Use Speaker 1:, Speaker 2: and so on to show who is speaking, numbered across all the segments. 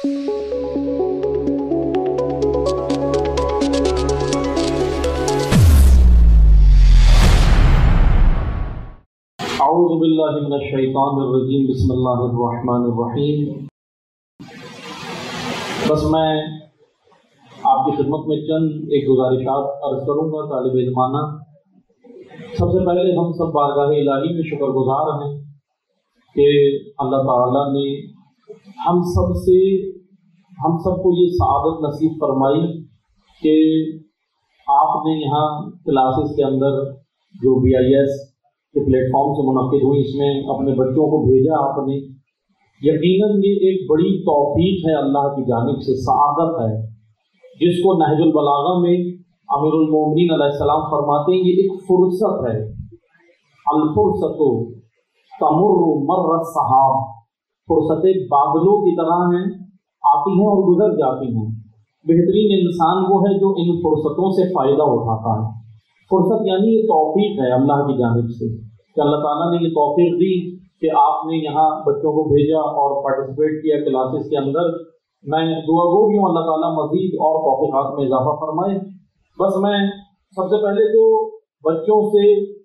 Speaker 1: اعوذ باللہ من الشیطان الرجیم بسم اللہ الرحمن الرحیم۔ بس میں آپ کی خدمت میں چند ایک گزارشات عرض کروں گا طالب علمانہ۔ سب سے پہلے ہم سب بارگاہ الہی میں شکر گزار ہیں کہ اللہ تعالیٰ نے ہم سب کو یہ سعادت نصیب فرمائی کہ آپ نے یہاں کلاسز کے اندر جو BIS کے پلیٹ فارم سے منعقد ہوئی اس میں اپنے بچوں کو بھیجا آپ نے۔ یقیناً یہ ایک بڑی توفیق ہے اللہ کی جانب سے، سعادت ہے جس کو نہج البلاغہ میں امیر المومنین علیہ السلام فرماتے ہیں یہ ایک فرصت ہے۔ الفرصت تمر مر السحاب، فرصتیں بادلوں کی طرح ہیں، آتی ہیں اور گزر جاتی ہیں۔ بہترین انسان وہ ہے جو ان فرصتوں سے فائدہ اٹھاتا ہے۔ فرصت یعنی یہ توفیق ہے اللہ کی جانب سے کہ اللہ تعالیٰ نے یہ توفیق دی کہ آپ نے یہاں بچوں کو بھیجا اور پارٹیسپیٹ کیا کلاسز کے اندر۔ میں دعا گو بھی ہوں اللہ تعالیٰ مزید اور توفیقات میں اضافہ فرمائے۔ بس میں سب سے پہلے تو بچوں سے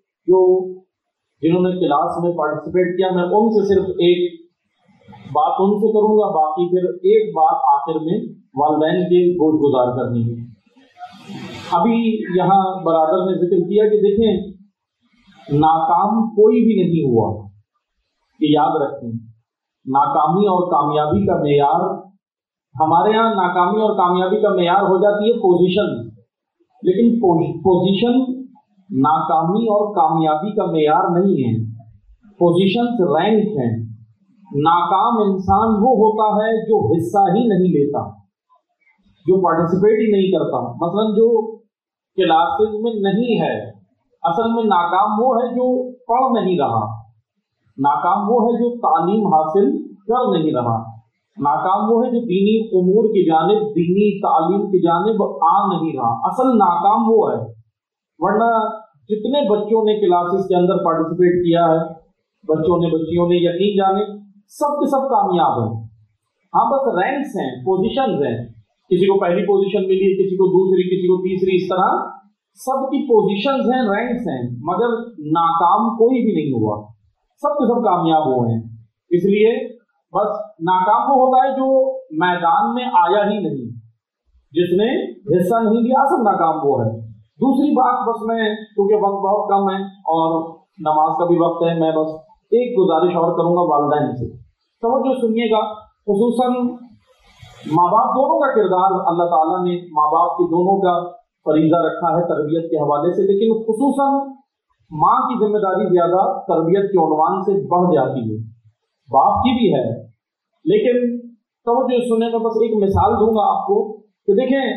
Speaker 1: جنہوں نے کلاس میں پارٹیسپیٹ کیا میں ان سے صرف ایک بات ان سے کروں گا، باقی پھر ایک بات آخر میں والدین کے گوش گزار کرنی ہے۔ ابھی یہاں برادر نے ذکر کیا کہ دیکھیں ناکام کوئی بھی نہیں ہوا، یہ یاد رکھیں۔ ناکامی اور کامیابی کا معیار، ہمارے ہاں ناکامی اور کامیابی کا معیار ہو جاتی ہے پوزیشن، لیکن پوزیشن ناکامی اور کامیابی کا معیار نہیں ہے۔ پوزیشنز رینک ہیں۔ ناکام انسان وہ ہوتا ہے جو حصہ ہی نہیں لیتا، جو پارٹیسپیٹ ہی نہیں کرتا، مثلا جو کلاسز میں نہیں ہے۔ اصل میں ناکام وہ ہے جو پڑھ نہیں رہا، ناکام وہ ہے جو تعلیم حاصل کر نہیں رہا، ناکام وہ ہے جو دینی امور کی جانب، دینی تعلیم کی جانب آ نہیں رہا۔ اصل ناکام وہ ہے، ورنہ جتنے بچوں نے کلاسز کے اندر پارٹیسپیٹ کیا ہے، بچیوں نے یقین جانے سب کے سب کامیاب ہیں۔ ہاں بس رینکس ہیں، پوزیشنز ہیں، کسی کو پہلی پوزیشن ملی، کسی کو دوسری، کسی کو تیسری، اس طرح سب کی پوزیشنز ہیں، رینکس ہیں، مگر ناکام کوئی بھی نہیں ہوا، سب کے سب کامیاب ہوئے ہیں۔ اس لیے بس ناکام وہ ہوتا ہے جو میدان میں آیا ہی نہیں، جس نے حصہ نہیں لیا، اصل ناکام وہ ہے۔ دوسری بات بس میں کیونکہ وقت بہت کم ہے اور نماز کا بھی وقت ہے، میں بس ایک گزارش اور کروں گا والدین سے، توجہ سنیے گا۔ خصوصاً ماں باپ دونوں کا کردار اللہ تعالیٰ نے ماں باپ کے دونوں کا فریضہ رکھا ہے تربیت کے حوالے سے، لیکن خصوصاً ماں کی ذمہ داری زیادہ تربیت کے عنوان سے بڑھ جاتی ہے، باپ کی بھی ہے، لیکن توجہ سننے میں بس ایک مثال دوں گا آپ کو کہ دیکھیں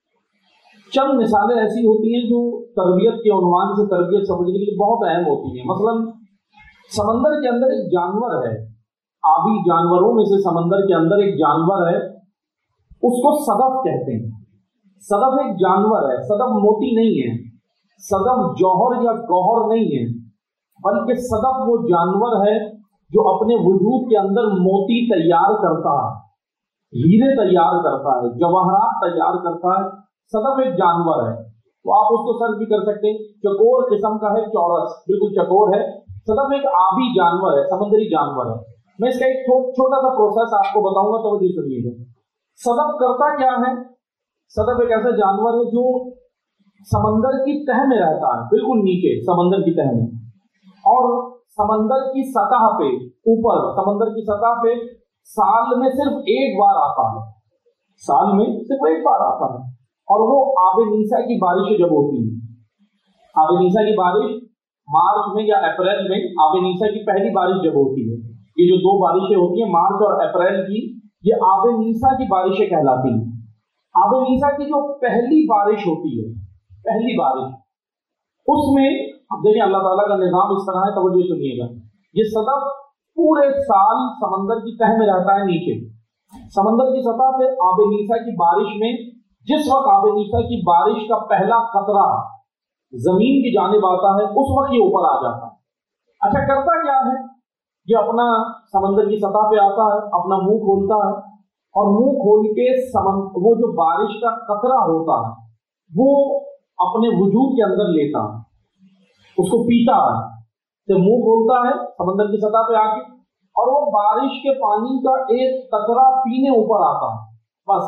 Speaker 1: چند مثالیں ایسی ہوتی ہیں جو تربیت کے عنوان سے تربیت سمجھنے کے لیے بہت اہم ہوتی ہیں۔ مثلاً سمندر کے اندر ایک جانور ہے، آبی جانوروں میں سے سمندر کے اندر ایک جانور ہے، اس کو صدف کہتے ہیں۔ صدف ایک جانور ہے، صدف موتی نہیں ہے، صدف جوہر یا گوہر نہیں ہے، بلکہ صدف وہ جانور ہے جو اپنے وجود کے اندر موتی تیار کرتا ہے، ہیرے تیار کرتا ہے، جواہرات تیار کرتا ہے۔ صدف ایک جانور ہے، تو آپ اس کو سرچ بھی کر سکتے ہیں، چکور قسم کا ہے، چورس بالکل چکور ہے۔ صدف ایک آبی جانور ہے، سمندری جانور ہے۔ میں اس کا ایک چھوٹا سا پروسیس آپ کو بتاؤں گا، توجہ سنیے گا۔ صدف کرتا کیا ہے؟ صدف ایک ایسا جانور ہے جو سمندر کی تہ میں رہتا ہے، بالکل نیچے سمندر کی تہ میں، اور سمندر کی سطح پہ اوپر سمندر کی سطح پہ سال میں صرف ایک بار آتا ہے، سال میں صرف ایک بار آتا ہے، اور وہ آب نیسا کی بارشیں جب ہوتی ہیں، آب نیسا کی بارش مارچ میں یا اپریل میں، آب نیسا کی پہلی بارش جب ہوتی ہے، یہ جو دو بارشیں ہوتی ہیں مارچ اور اپریل کی، یہ آب نیسا کی بارشیں کہلاتی ہیں۔ آب نیسا کی جو پہلی بارش ہوتی ہے، پہلی بارش، اس میں اب دیکھیں اللہ تعالیٰ کا نظام اس طرح ہے، توجہ سنیے گا۔ یہ صدف پورے سال سمندر کی تہ میں رہتا ہے، نیچے سمندر کی سطح پہ آب نیسا کی بارش میں، جس وقت آب نیسا کی بارش کا پہلا قطرہ زمین کی جانب آتا ہے اس وقت یہ اوپر آ جاتا ہے۔ اچھا کرتا کیا ہے؟ یہ اپنا سمندر کی سطح پہ آتا ہے، اپنا منہ کھولتا ہے اور منہ کھول کے وہ جو بارش کا قطرہ ہوتا ہے وہ اپنے وجود کے اندر لیتا ہے, اس کو پیتا ہے, تو منہ کھولتا ہے سمندر کی سطح پہ آ کے, اور وہ بارش کے پانی کا ایک قطرہ پینے اوپر آتا ہے, بس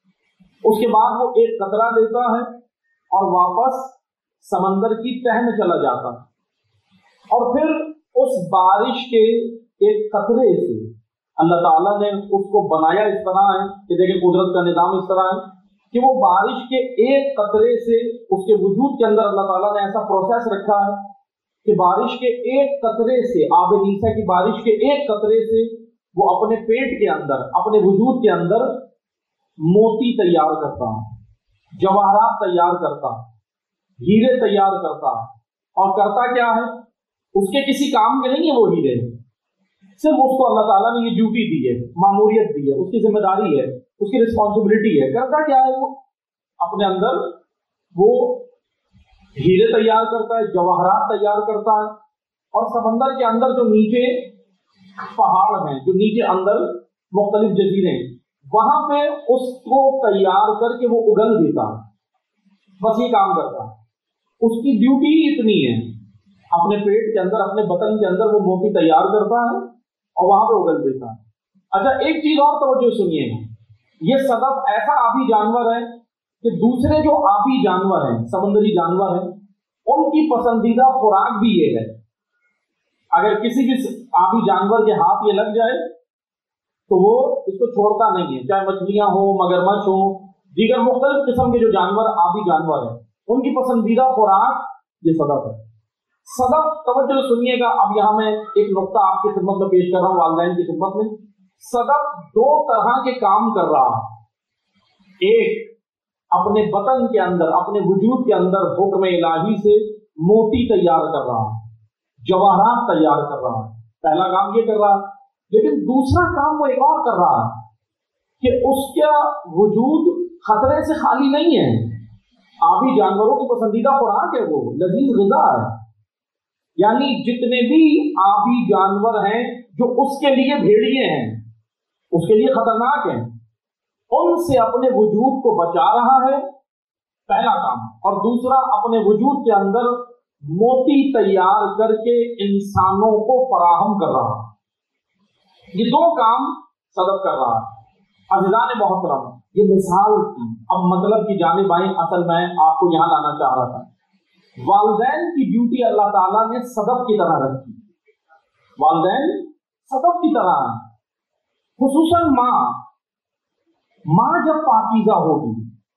Speaker 1: اس کے بعد وہ ایک قطرہ لیتا ہے اور واپس سمندر کی تہ میں چلا جاتا ہے, اور پھر اس بارش کے ایک قطرے سے اللہ تعالیٰ نے اس کو بنایا اس طرح ہے کہ دیکھیں قدرت کا نظام اس طرح ہے کہ وہ بارش کے ایک قطرے سے اس کے وجود کے اندر اللہ تعالیٰ نے ایسا پروسیس رکھا ہے کہ بارش کے ایک قطرے سے, آب نیسا کی بارش کے ایک قطرے سے وہ اپنے پیٹ کے اندر, اپنے وجود کے اندر موتی تیار کرتا ہے, جواہرات تیار کرتا ہے, ہیرے تیار کرتا ہے. اور کرتا کیا ہے, اس کے کسی کام کے نہیں ہے وہ ہیرے, صرف اس کو اللہ تعالیٰ نے یہ ڈیوٹی دی ہے, ماموریت دی ہے, اس کی ذمہ داری ہے, اس کی رسپانسبلٹی ہے. کرتا کیا ہے, وہ اپنے اندر وہ ہیرے تیار کرتا ہے, جواہرات تیار کرتا ہے, اور سمندر کے اندر جو نیچے پہاڑ ہیں, جو نیچے اندر مختلف جزیرے ہیں, وہاں پہ اس کو تیار کر کے وہ اگل دیتا ہے. بس یہ کام کرتا ہے, اس کی ڈیوٹی ہی اتنی ہے. اپنے پیٹ کے اندر, اپنے بطن کے اندر وہ موتی تیار کرتا ہے اور وہاں پہ اگل دیتا ہے. اچھا ایک چیز اور توجہ سنیے گا, یہ صدف ایسا آبی جانور ہے کہ دوسرے جو آبی جانور ہیں, سمندری جانور ہیں, ان کی پسندیدہ خوراک بھی یہ ہے. اگر کسی بھی آبی جانور کے ہاتھ یہ لگ جائے تو وہ اس کو چھوڑتا نہیں ہے, چاہے مچھلیاں ہو, مگرمچھ ہو, دیگر مختلف قسم کے جو جانور آبی جانور ہیں, ان کی پسندیدہ خوراک یہ صدف ہے. صدف, توجہ سنیے گا, اب یہاں میں ایک نقطہ آپ کی خدمت میں پیش کر رہا ہوں والدین کی خدمت میں. صدف دو طرح کے کام کر رہا ہے. ایک, اپنے بطن کے اندر, اپنے وجود کے اندر حکم الہی سے موتی تیار کر رہا ہے, جواہرات تیار کر رہا ہے. پہلا کام یہ کر رہا ہے. لیکن دوسرا کام وہ ایک اور کر رہا ہے کہ اس کا وجود خطرے سے خالی نہیں ہے. آبی جانوروں کی پسندیدہ خوراک ہے, وہ لذیذ غذا ہے. یعنی جتنے بھی آبی جانور ہیں جو اس کے لیے بھیڑیے ہیں, اس کے لیے خطرناک ہیں, ان سے اپنے وجود کو بچا رہا ہے, پہلا کام. اور دوسرا, اپنے وجود کے اندر موتی تیار کر کے انسانوں کو فراہم کر رہا ہے. یہ دو کام صدف کر رہا ہے. عزیزان محترم, یہ مثال تھی. اب مطلب کی جانب آئیں, اصل میں آپ کو یہاں لانا چاہ رہا تھا. والدین کی ڈیوٹی اللہ تعالیٰ نے صدف کی طرح رکھی. والدین صدف کی طرح ہیں, خصوصاً ماں جب پاکیزہ ہوگی,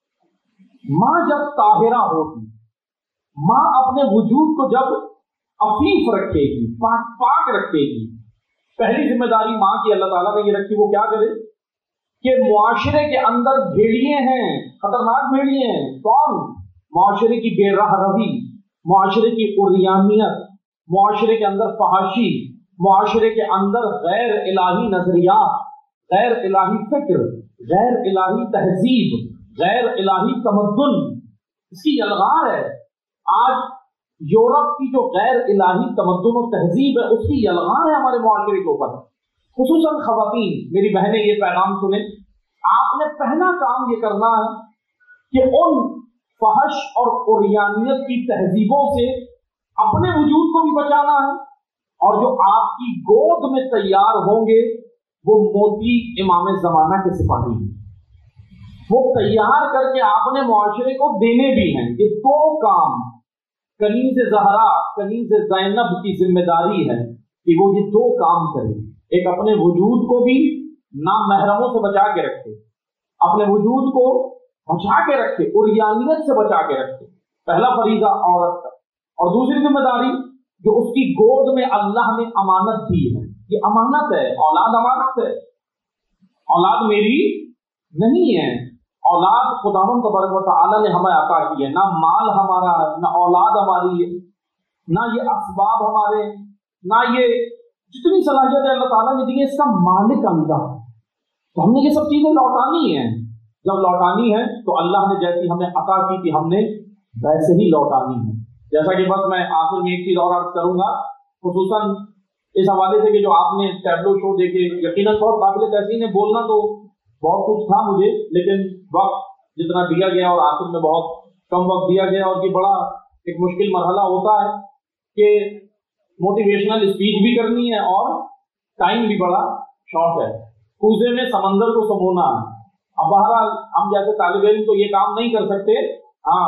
Speaker 1: ماں جب طاہرہ ہوگی, ماں اپنے وجود کو جب عفیف رکھے گی, پاک رکھے گی, پہلی ذمہ داری ماں کی اللہ تعالیٰ نے یہ رکھی, وہ کیا کرے کہ معاشرے کے اندر بھیڑیے ہیں, خطرناک بھیڑیے ہیں. کون؟ معاشرے کی بے راہ روی, معاشرے کی عریانیت, معاشرے کے اندر فحاشی, معاشرے کے اندر غیر الہی نظریات, غیر الہی فکر, غیر الہی تہذیب, غیر الہی تمدن, اس کی یلغار ہے. آج یورپ کی جو غیر الہی تمدن و تہذیب ہے, اس کی یلغار ہے ہمارے معاشرے کے اوپر. خصوصاً خواتین, میری بہنیں یہ پیغام سنیں, آپ نے پہلا کام یہ کرنا ہے کہ ان فحش اور عریانیت کی تہذیبوں سے اپنے وجود کو بھی بچانا ہے, اور جو آپ کی گود میں تیار ہوں گے وہ موتی امام زمانہ کے سپاہی ہیں, وہ تیار کر کے آپ نے معاشرے کو دینے بھی ہیں. یہ دو کام کنیز زہرا, کنیز زینب کی ذمہ داری ہے کہ وہ یہ دو کام کرے. ایک, اپنے وجود کو بھی نامحرموں سے بچا کے رکھے, اپنے وجود کو بچا کے رکھے, عریانیت سے بچا کے رکھے, پہلا فریضہ عورت کا. اور دوسری ذمہ داری جو اس کی گود میں اللہ نے امانت دی ہے, یہ امانت ہے, اولاد امانت ہے. اولاد میری نہیں ہے, اولاد خداوند تبارک و تعالی نے ہمیں عطا کی ہے. نہ مال ہمارا ہے, نہ اولاد ہماری ہے, نہ یہ اسباب ہمارے, نہ یہ جتنی صلاحیت ہے اللہ تعالیٰ نے دی ہے, اس کا مالک اللہ ہے. تو ہم نے یہ سب چیزیں لوٹانی ہیں. جب لوٹانی ہے تو اللہ نے جیسی ہمیں عطا کی تھی ہم نے ویسے ہی لوٹانی ہے. جیسا کہ بس میں آخر میں ایک چیز اور عرض کروں گا, خصوصاً اس حوالے سے کہ جو آپ نے ٹیبلو شو دیکھے, یقیناً بہت قابل تحسین ہے. بولنا تو बहुत कुछ था मुझे, लेकिन वक्त जितना दिया गया और आखिर में बहुत कम वक्त दिया गया, और ये बड़ा एक मुश्किल मरहला होता है कि मोटिवेशनल स्पीच भी करनी है और टाइम भी बड़ा शॉर्ट है, कूजे में समंदर को समोना है। अब बहरहाल हम जैसे तालिब इल्म तो ये काम नहीं कर सकते, हाँ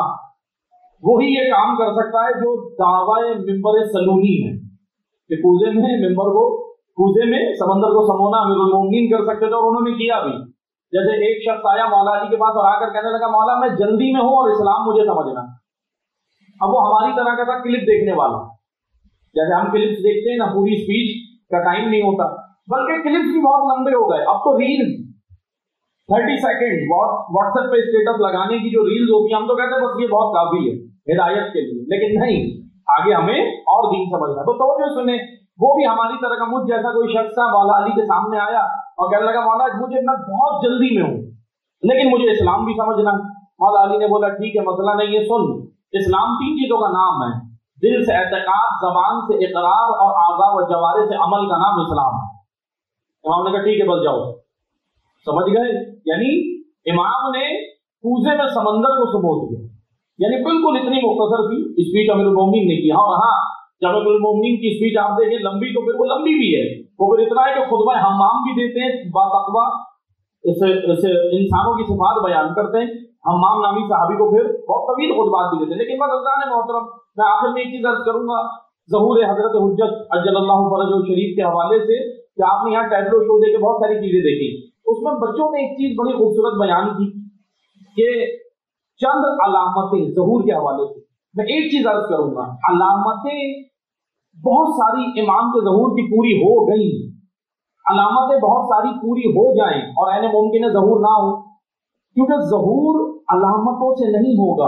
Speaker 1: वही ये काम कर सकता है जो दावाए मिंबर सलूनी है कि कूजे में मिंबर को, कूजे में समंदर को समोना अमीरुल मोमिनीन कर सकते थे, और उन्होंने किया भी। जैसे एक शख्स आया मौला अली के पास और आकर कहने लगा, मौला मैं जल्दी में हूं और इस्लाम मुझे समझना। अब वो हमारी तरह का था क्लिप देखने वाला, जैसे हम क्लिप्स देखते हैं ना, पूरी स्पीच का टाइम नहीं होता, बल्कि क्लिप्स भी बहुत लंबे हो गए। अब तो रील्स 30 सेकेंड व्हाट्सएप पे स्टेटस लगाने की जो रील्स होती है, हम तो कहते हैं बस ये बहुत काफी है हिदायत के लिए, लेकिन नहीं, आगे हमें और दीन समझना। तो जो सुने वो भी हमारी तरह का, मुझ जैसा कोई शख्स था, मौला अली के सामने आया और कहने लगा, मौला मुझे मैं बहुत जल्दी में हूँ लेकिन मुझे इस्लाम भी समझना। मौला अली ने बोला, ठीक है मसला नहीं है, सुन, इस्लाम 3 चीजों का नाम है, दिल से एतकाद, जबान से इकरार और आज़ा व जवारे से अमल का नाम इस्लाम है। इमाम ने कहा ठीक है बस जाओ, समझ गए। यानी इमाम ने कूजे में समंदर को सबो दिया, यानी बिल्कुल इतनी मुख्तसर सी स्पीच अमीरुल मोमिनीन ने की। हाँ जब अमीरुल मोमिनीन की स्पीच आप देखें लंबी, तो फिर वो लंबी भी है, वो फिर इतना है कि खुतबा हम्माम भी देते हैं, बातकवा इस इंसानों की सिफात बयान करते हैं, हम्माम नामी साहबी को फिर बहुत तवील खुतबात भी देते हैं। लेकिन बस अल्लाह ने मोहतरम, मैं आखिर में एक चीज अर्ज करूंगा, ज़हूर हजरत हुज्जत अज्जलल्लाहु फरजहु शरीफ के हवाले से, कि आपने यहाँ टैबलो शो देके बहुत सारी चीजें देखी, उसमें बच्चों ने एक चीज बड़ी खूबसूरत बयान की कि चंद अलामतें ज़हूर के हवाले से। मैं एक चीज अर्ज करूंगा, अलामतें बहुत सारी इमाम के ज़हूर की पूरी हो गई, अलामतें बहुत सारी पूरी हो जाएं और ऐने मुमकिन है ज़हूर ना हो, क्योंकि ज़हूर अलामतों से नहीं होगा,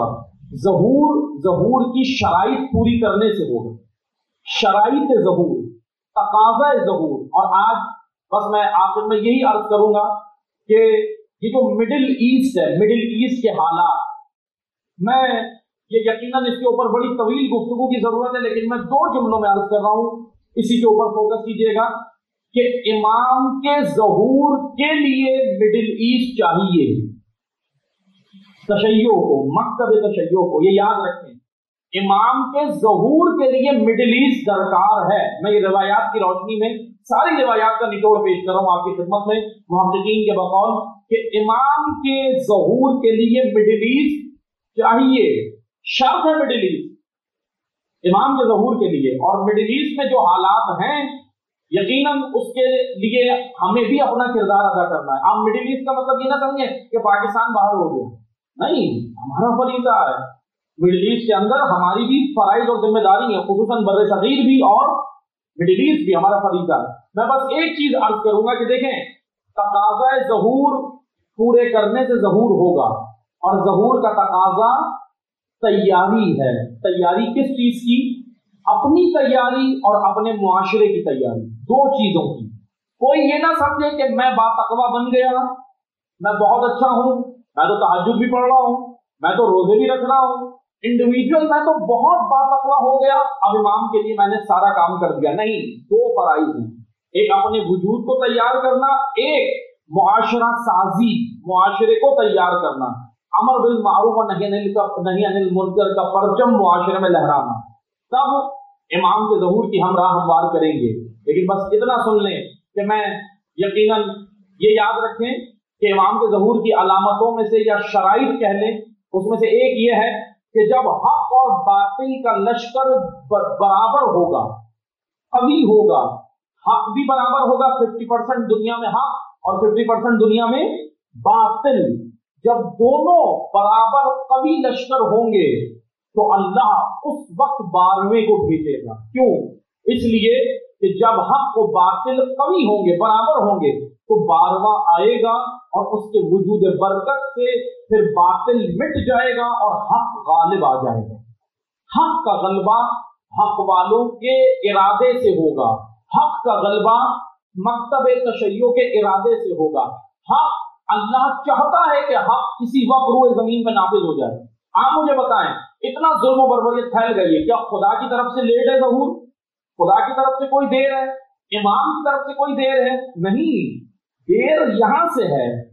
Speaker 1: ज़हूर की शराइत पूरी करने से होगा, शराइत ज़हूर, तकाज़ा ज़हूर। और आज बस मैं आखिर में यही अर्ज करूंगा कि ये जो मिडिल ईस्ट है, मिडिल ईस्ट के हालात, मैं ये यकीनन इसके ऊपर बड़ी तवील गुफ्तगू की जरूरत है, लेकिन मैं 2 जुमलों में अर्ज कर रहा हूं, इसी के ऊपर फोकस कीजिएगा कि इमाम के ज़हूर के लिए मिडिल ईस्ट चाहिए, तशय्यो को, मकतब तशय्यो को, ये याद रखें, इमाम के ज़हूर के लिए मिडिल ईस्ट दरकार है। मैं ये रिवायात की रोशनी में सारी रिवायात का निचोड़ पेश कर रहा हूं आपकी खिदमत में मुहक्किकीन के बकौल, कि इमाम के ज़हूर के लिए मिडिल ईस्ट चाहिए, शर्त है मिडिल ईस्ट इमाम के ज़हूर के लिए। और मिडिल ईस्ट में जो हालात हैं, यकीनन उसके लिए हमें भी अपना किरदार अदा करना है। आप मिडिल ईस्ट का मतलब ये ना समझे कि पाकिस्तान बाहर हो गया, नहीं, हमारा फरीज़ा है, मिडिल ईस्ट के अंदर हमारी भी फराइज और जिम्मेदारी है, खुसूसन बर्रे सगीर भी और मिडिल ईस्ट भी हमारा फरीज़ा है। मैं बस एक चीज अर्ज करूंगा कि देखें, तकाज़ा ज़हूर पूरे करने से ज़हूर होगा, और ज़हूर का तकाज़ा तैयारी है। तैयारी किस चीज की? अपनी तैयारी और अपने मुआशरे की तैयारी, 2 चीजों की। कोई ये ना समझे कि मैं बातकवा बन गया, मैं बहुत अच्छा हूं, मैं तो तहज्जुद भी पढ़ रहा हूं, मैं तो रोजे भी रख रहा हूं, इंडिविजुअल मैं तो बहुत बातकवा हो गया, अब इमाम के लिए मैंने सारा काम कर दिया। नहीं, 2 फराइज हैं, एक अपने वजूद को तैयार करना, एक मुआशरा साजी, मुआशरे को तैयार करना, अमर बिल मारूफ और नही अनिल मुनकर का परचम मुआशरे में लहराना। तब इमाम के ज़हूर की हम राह हमवार करेंगे। लेकिन बस इतना सुन लें कि मैं यकीनन ये याद रखें कि इमाम के ज़हूर की अलामतों में से, या शराइत कह लें, उसमें से एक ये है कि जब हक और बातिल का लश्कर बराबर होगा, अभी होगा, हक भी बराबर होगा, 50% दुनिया में हक और 50% दुनिया में बातिल, जब दोनों बराबर कभी लश्कर होंगे तो अल्लाह उस वक्त 12वें को भेजेगा। क्यों? इसलिए कि जब हक और बातिल कभी होंगे, बराबर होंगे, तो 12वां आएगा और उसके वजूद बरकत से फिर बातिल मिट जाएगा और हक गालिब आ जाएगा। हक का गलबा हक वालों के इरादे से होगा, हक का गलबा मकतब तशय्यो के इरादे से होगा। हक, अल्लाह चाहता है कि हक किसी वक्त रूए जमीन पर नाफिज हो जाए। आप मुझे बताएं, इतना जुल्म और बर्बरियत फैल गई है, क्या खुदा की तरफ से लेट है ज़हूर? खुदा की तरफ से कोई देर है? इमाम की तरफ से कोई देर है? नहीं, देर यहां से है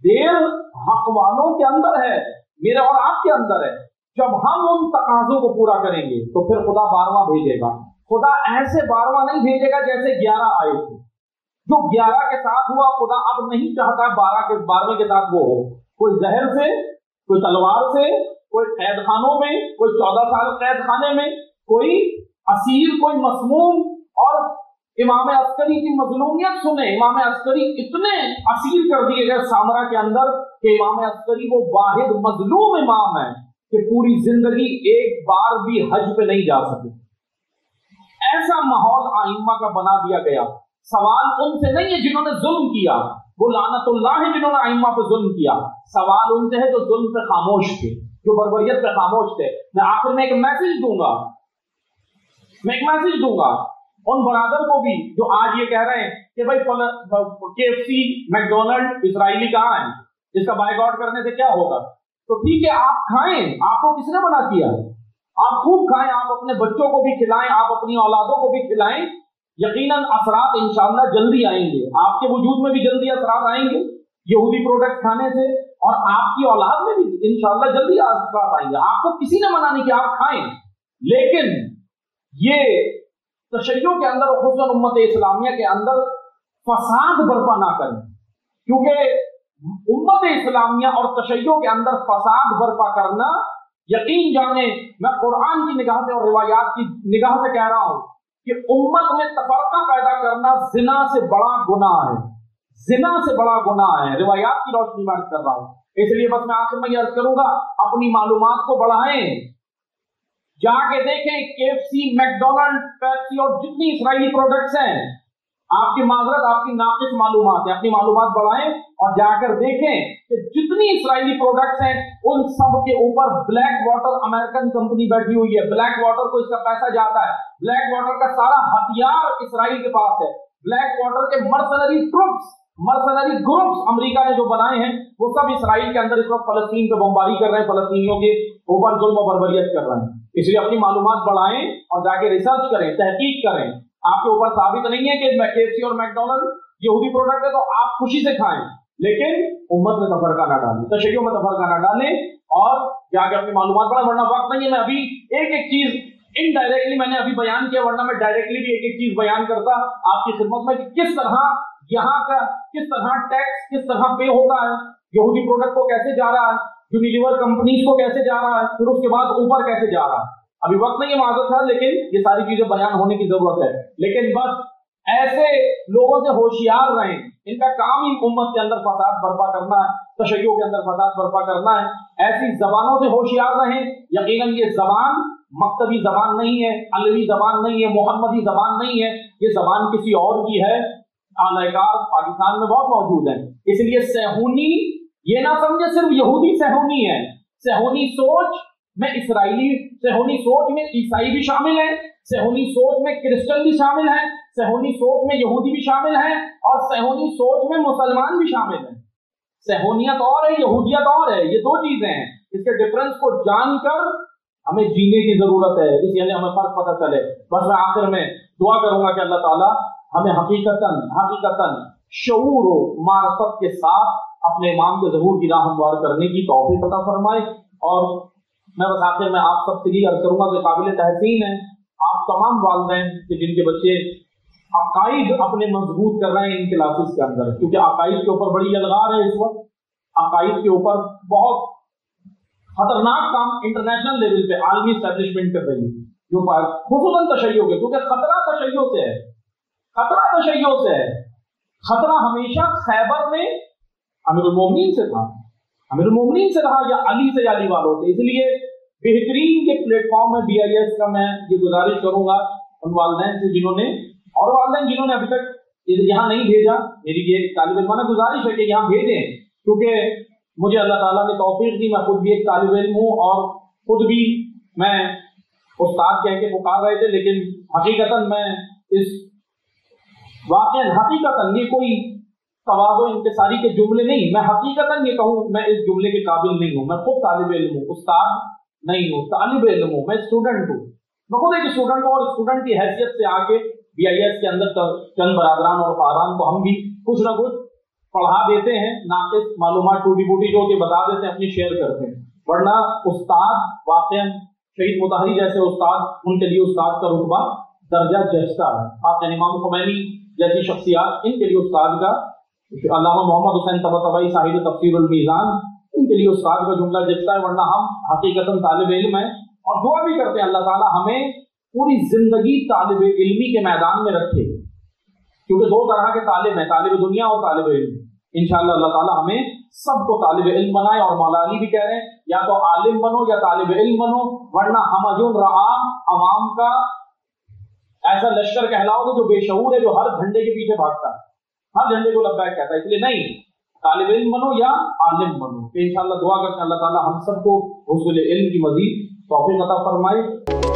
Speaker 1: دیر حق والوں کے اندر ہے، میرے اور آپ کے اندر ہے. جب ہم ان تقاضوں کو پورا کریں گے تو پھر خدا 12واں بھیجے گا. خدا ایسے 12واں نہیں بھیجے گا جیسے 11 آئے تھے. جو 11 کے ساتھ ہوا خدا اب نہیں چاہتا 12ویں کے ساتھ وہ ہو. کوئی زہر سے، کوئی تلوار سے، کوئی قید خانوں میں، کوئی 14 سال قید خانے میں، کوئی اسیر، کوئی مسموم. اور امام عسکری کی مظلومیت سنیں، امام عسکری اتنے اسیر کر دیے گئے سامرا کے اندر کہ امام عسکری وہ واحد مظلوم امام ہے کہ پوری زندگی ایک بار بھی حج پہ نہیں جا سکے. ایسا ماحول ائمہ کا بنا دیا گیا. سوال ان سے نہیں ہے جنہوں نے ظلم کیا، وہ لعنت اللہ ہے جنہوں نے ائمہ پہ ظلم کیا. سوال ان سے ہے جو ظلم پہ خاموش تھے، جو بربریت پہ خاموش تھے. میں آخر میں ایک میسج دوں گا ان برادر کو بھی جو آج یہ کہہ رہے ہیں کہ بھائی KFC میکڈونلڈ اسرائیلی کہاں ہے، اس کا بائیکاٹ کرنے سے کیا ہوگا. تو ٹھیک ہے، آپ کھائیں، آپ کو کس نے منع کیا؟ آپ خوب کھائیں، آپ اپنے بچوں کو بھی کھلائیں، آپ اپنی اولادوں کو بھی کھلائیں. یقیناً اثرات انشاءاللہ جلدی آئیں گے، آپ کے وجود میں بھی جلدی اثرات آئیں گے یہودی پروڈکٹ کھانے سے، اور آپ کی اولاد میں بھی انشاءاللہ جلدی اثرات آئیں گے. آپ کو کسی نے منع نہیں کیا آپ کھائیں، لیکن یہ تشیع کے اندر، خصوصاً امت اسلامیہ کے اندر فساد برپا نہ کریں، کیونکہ امت اسلامیہ اور تشیع کے اندر فساد برپا کرنا، یقین جانیں میں قرآن کی نگاہ سے اور روایات کی نگاہ سے کہہ رہا ہوں کہ امت میں تفرقہ پیدا کرنا زنا سے بڑا گناہ ہے، زنا سے بڑا گناہ ہے. روایات کی روشنی میں عرض کر رہا ہوں. اس لیے بس میں آخر میں یہ عرض کروں گا، اپنی معلومات کو بڑھائیں، جا کے دیکھیں KFC میکڈونلڈ پیپسی اور جتنی اسرائیلی پروڈکٹس ہیں. آپ کی معذرت، آپ کی ناقص معلومات ہے، اپنی معلومات بڑھائیں اور جا کر دیکھیں کہ جتنی اسرائیلی پروڈکٹس ہیں ان سب کے اوپر بلیک واٹر امریکن کمپنی بیٹھی ہوئی ہے. بلیک واٹر کو اس کا پیسہ جاتا ہے، بلیک واٹر کا سارا ہتھیار اسرائیل کے پاس ہے. بلیک واٹر کے مرسنری گروپس امریکہ نے جو بنائے ہیں وہ سب اسرائیل کے اندر اس وقت فلسطین پہ بمباری کر رہے ہیں، فلسطینیوں کے اوپر ظلم و بربریت کر رہے ہیں. اس لیے اپنی معلومات بڑھائیں اور جا کے ریسرچ کریں، تحقیق کریں. آپ کے اوپر ثابت نہیں ہے کہ KFC اور میکڈونلڈ یہودی پروڈکٹ ہے تو آپ خوشی سے کھائیں، لیکن امت میں تفرقہ نہ ڈالیں، تشیع میں تفرقہ نہ ڈالیں اور جا کے اپنی معلومات بڑھائیں. ورنہ وقت نہیں ہے، میں ابھی ایک چیز انڈائریکٹلی میں نے ابھی بیان کیا، ورنہ میں ڈائریکٹلی بھی ایک چیز بیان کرتا آپ کی خدمت میں کہ کس طرح یہاں کا کس طرح ٹیکس کس طرح پے ہوتا ہے، یہودی پروڈکٹ کو کیسے جا رہا ہے، یونیلیور کمپنیز کو کیسے جا رہا ہے، پھر اس کے بعد اوپر کیسے جا رہا ہے. ابھی وقت نہیں ہے معذرت ہے، لیکن یہ ساری چیزیں بیان ہونے کی ضرورت ہے. لیکن بس ایسے لوگوں سے ہوشیار رہیں، ان کا کام ہی امت کے اندر فساد برپا کرنا ہے، تشیع کے اندر فساد برپا کرنا ہے. ایسی زبانوں سے ہوشیار رہیں. یقیناً یہ زبان مکتبی زبان نہیں ہے، علوی زبان نہیں ہے، محمدی زبان نہیں ہے، یہ زبان کسی اور کی ہے. اعلی کار پاکستان میں بہت موجود ہیں. اس لیے صہیونی یہ نہ سمجھے صرف یہودی صہیونی ہے. صہیونی سوچ میں اسرائیلی، صہیونی سوچ میں عیسائی بھی شامل ہیں، صہیونی سوچ میں کرسچن بھی شامل ہیں، صہیونی سوچ میں یہودی بھی شامل ہیں، اور صہیونی سوچ میں مسلمان بھی شامل ہیں. صہیونیت اور ہے، یہودیت اور ہے، یہ دو چیزیں ہیں. اس کے ڈفرنس کو جان کر ہمیں جینے کی ضرورت ہے، اس لیے ہمیں فرق پتہ چلے. بس میں آخر میں دعا کروں گا کہ اللہ تعالیٰ ہمیں حقیقتاً شعور و معرفت کے ساتھ اپنے امام کے ظہور کی راہ ہموار کرنے کی توفیق عطا فرمائے. اور میں بس آخر میں آپ سب سے یہ عرض کروں گا کہ قابل تحسین ہے آپ تمام والدین کہ جن کے بچے عقائد اپنے مضبوط کر رہے ہیں ان کلاسز کے اندر، کیونکہ عقائد کے اوپر بڑی یلغار ہے اس وقت. عقائد کے اوپر بہت خطرناک کام انٹرنیشنل لیول پہ عالمی اسٹیبلشمنٹ کر رہی ہے، جو خصوصاً تشیع کے، کیونکہ خطرہ تشیع سے ہے. خطرہ ہمیشہ خیبر میں امیر المومنین سے تھا، امیر المومنین سے رہا یا علی سے، علی والوں سے. اس لیے بہترین کے پلیٹ فارم میں BIS کا میں یہ گزارش کروں گا ان والدین سے جنہوں نے، اور والدین جنہوں نے ابھی تک یہاں نہیں بھیجا، میری یہ طالب علمانہ گزارش ہے کہ یہاں بھیجیں، کیونکہ مجھے اللہ تعالیٰ نے توفیق دی، میں خود بھی ایک طالب علم ہوں اور خود بھی میں استاد کہہ کے پکار رہے تھے، لیکن حقیقتاً میں اس حقیقتاً یہ کوئی تواضع انکساری کے جملے نہیں، میں حقیقتاً یہ کہوں میں اس جملے کے قابل نہیں ہوں. میں خود طالب علم ہوں، استاد نہیں ہوں، طالب علم ہوں، میں اسٹوڈنٹ ہوں. میں خود ایک اسٹوڈنٹ ہوں اور اسٹوڈنٹ کی حیثیت سے آ کے BIS کے اندر چند برادران اور خاران کو ہم بھی کچھ نہ کچھ पढ़ा देते हैं, नाक़िस मालूमात टूटी फूटी जो कि बता देते हैं, अपनी शेयर करते हैं, वरना उस्ताद वाक़ई शहीद मुताहरी जैसे उस्ताद, उनके लिए उस्ताद का रुतबा दर्जा जचता है। आप इमाम खुमैनी जैसी शख्सियात, इनके लिए उस्ताद का, अल्लामा मोहम्मद हुसैन तबातबाई साहिब तफसीरुल मीज़ान, इनके लिए उस्ताद का जुमला जचता है, वरना हम हकीकतन तालिब इल्म हैं। और दुआ भी करते हैं अल्लाह ताला हमें पूरी जिंदगी तालिब इल्मी के मैदान में रखे, क्योंकि दो तरह के तालिब हैं, तालिब दुनिया और तालिब इल्म। इंशाअल्लाह अल्लाह ताला हमें सबको तालिब इल्म बनाए। और मौला अली भी कह रहे हैं, या तो आलिम बनो या तालिब इल्म बनो, वरना हमजुन रहा अवाम का ऐसा लश्कर कहलाओगे जो बेशऊर है, जो हर झंडे के पीछे भागता है, हर झंडे को लब्बैक कहता है। इसलिए नहीं, तालिब इल्म बनो या आलिम बनो। इंशाअल्लाह दुआ करते हैं अल्लाह ताला हम सबको हुस्नुल इल्म की मजीद तौफीक अता फरमाए।